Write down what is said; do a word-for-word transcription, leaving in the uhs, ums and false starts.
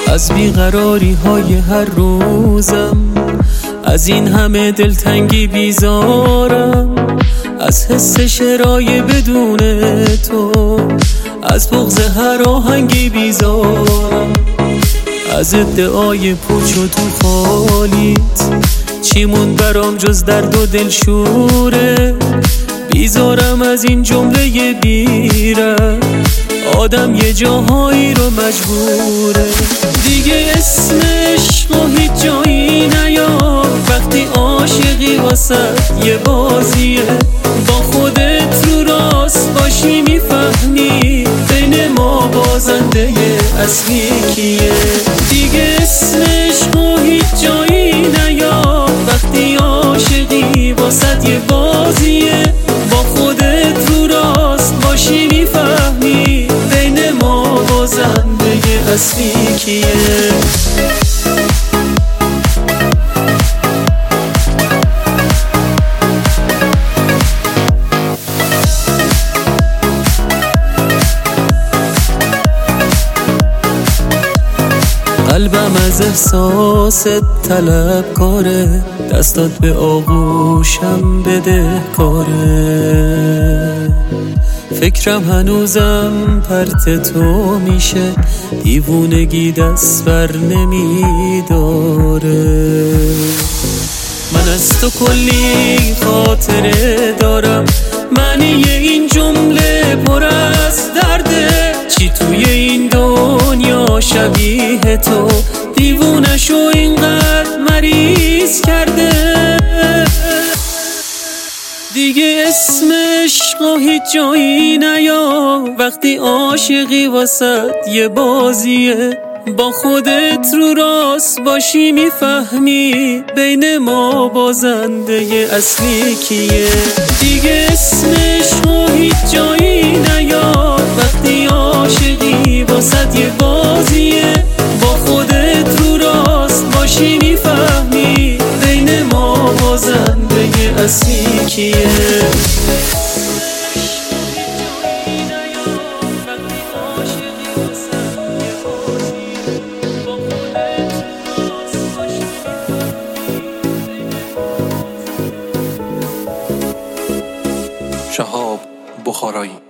از بیقراری های هر روزم، از این همه دلتنگی بیزارم، از حس شرای بدون تو، از بغض هر آهنگی بیزارم، از ادعای پوچ و تو خالیت چی موند برام جز درد و دلشوره. بیزارم از این جمله بیره، آدم یه جاهایی رو مجبوره. دیگه اسم عشق و هیچ جایی نیار، وقتی عاشقی واسه یه بازیه. با خودت رو راست باشی میفهمی بین ما بازنده اصلی کیه. دیگه اسم عشق و هیچ جایی نیار، وقتی عاشقی واسه یه بازیه. با خودت رو راست باشی میفهمی بین ما بازنده اصلی کیه. قلبم از احساست طلبکاره، دستات به آغوشم بده کاره. فکرم هنوزم پرت تو میشه، دیوونگی دست بر نمیداره. من از تو کلی خاطره دارم، معنی این جمله پر از درده. چی توی این دنیا شبیه تو، دیوونشو اینقدر مریض کرده. دیگه اسم عشق و هیچ جایی نیا، وقتی عاشقی واسه یه بازیه. با خودت رو راست باشی میفهمی بین ما بازنده اصلی کیه. دیگه اسم عشق و هیچ جایی نیا، وقتی عاشقی واسه یه بازیه. با خودت رو راست باشی میفهمی بین ما بازنده اصلی کیه. شهاب بخارایی.